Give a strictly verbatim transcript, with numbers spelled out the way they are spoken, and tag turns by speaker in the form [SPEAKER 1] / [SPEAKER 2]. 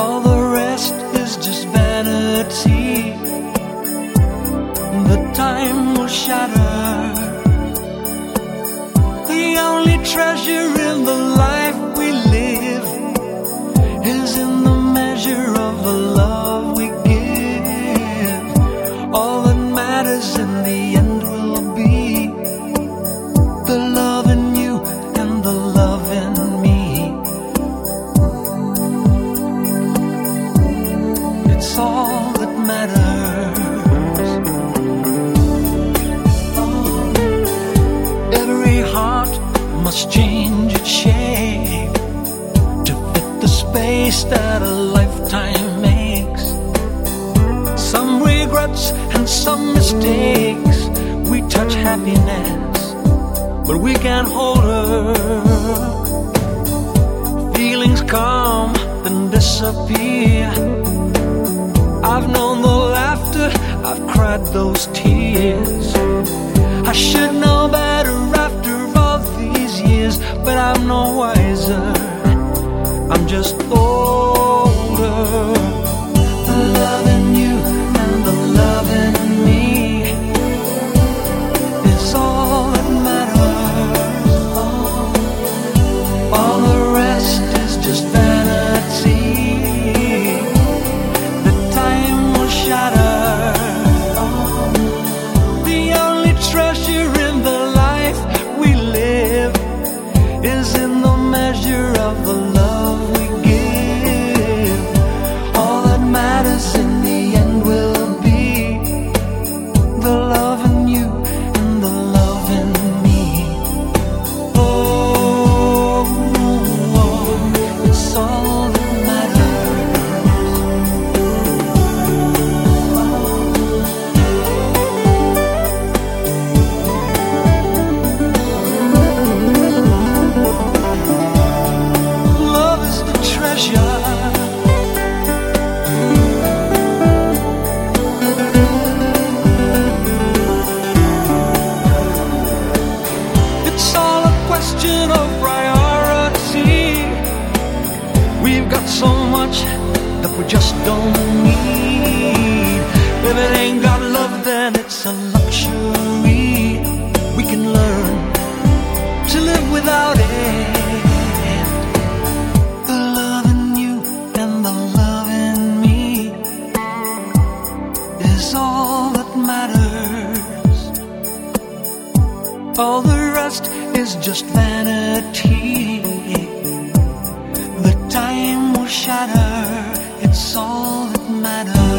[SPEAKER 1] All the rest is just vanity. The time will shatter. The only treasure in the life we live is in the measure of the love we give. All that matters in the end will be the love in you and the love in me. It's all that matters. Every heart must change its shape to fit the space that a lifetime makes. Some regrets and some mistakes. We touch happiness, but we can't hold her. Feelings come then disappear. I've known the laughter, I've cried those tears. I should know better after all these years, but I'm no wiser, I'm just older. The love in you and the love in me is all that matters. All the rest is just vanity. The time will shatter. The only treasure in the life we live is in the measure of the love we give. All that matters in the end will be the love in you and the love in me. Oh, oh, it's all that matters. Love is the treasure. It's all a question of priority. We've got so much that we just don't need. If it ain't got love, then it's a luxury. We can learn to live without it. The love in you and the love in me is all that matters. All the rest is just vanity. The time will shatter. It's all that matters.